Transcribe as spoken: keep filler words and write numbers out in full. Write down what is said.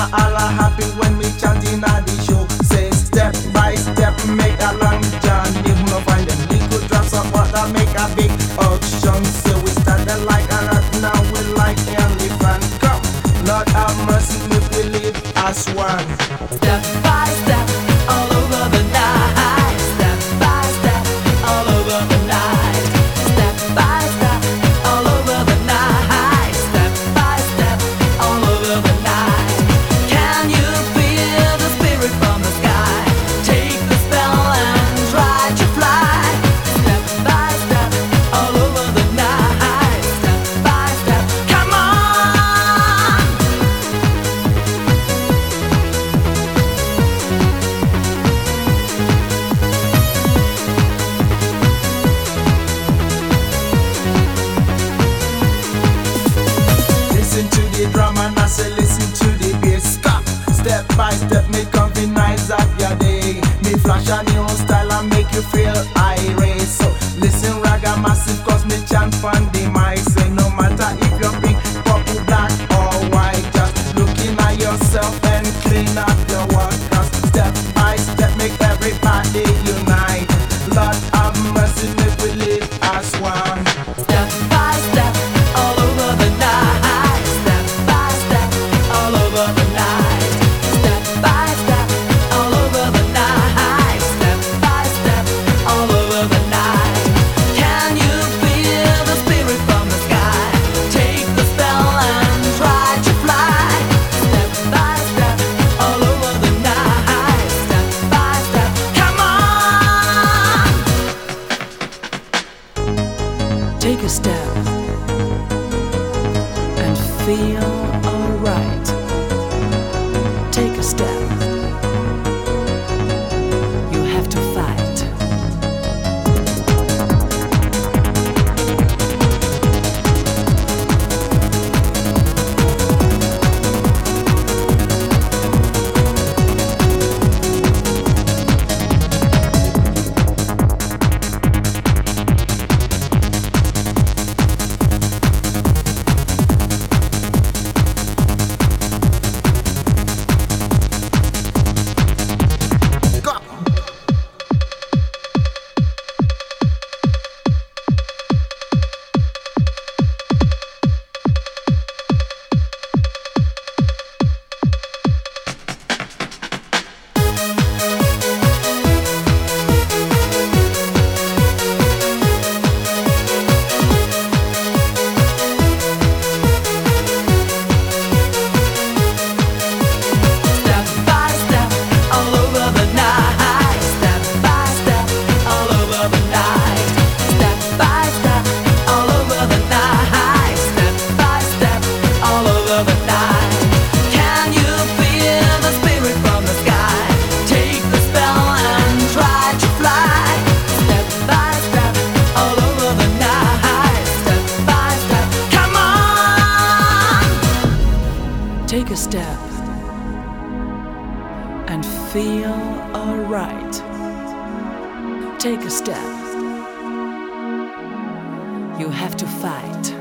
Now all are happy when we chanting at the show. Say step by step, make a long journey. Who no find them little drops of water, make a big ocean. So we started like a rat, now we like elephant. Come, Lord have mercy, if we live as one. Step by step, all over the night. Step by step, all over the night. Step by step, all over the night. Step by step, all over the night. Can you feel the spirit from the sky? Take the spell and try to fly. Step by step, all over the night. Step by step, come on! Listen to the drum and I say listen to the bass. Come, step by step, make comfy nights of your day. Me flash a new style and make you feel irate. So listen raga massive cause me chant from the mic. Say no matter if you're pink, purple, black or white, just looking at yourself and clean up your work. Cause step by step, make everybody unite. Lord have mercy, make we live as one. Step by step, all over the night. Step by step, all over the night. Step by step, all over the night. Step by step, all over the night. Can you feel the spirit from the sky? Take the spell and try to fly. Step by step, all over the night. Step by step, come on! Take a step and feel alright. Take a step. You have to fight. Go. Step by step, all over the night. Step by step, all over the night. Step by step, all over the night. Step by step, all over the night. Can you feel the spirit from the sky? Take the spell and try to fly. Step by step, all over the night. Step by step, come on! Take a step and feel alright. Take a step. You have to fight.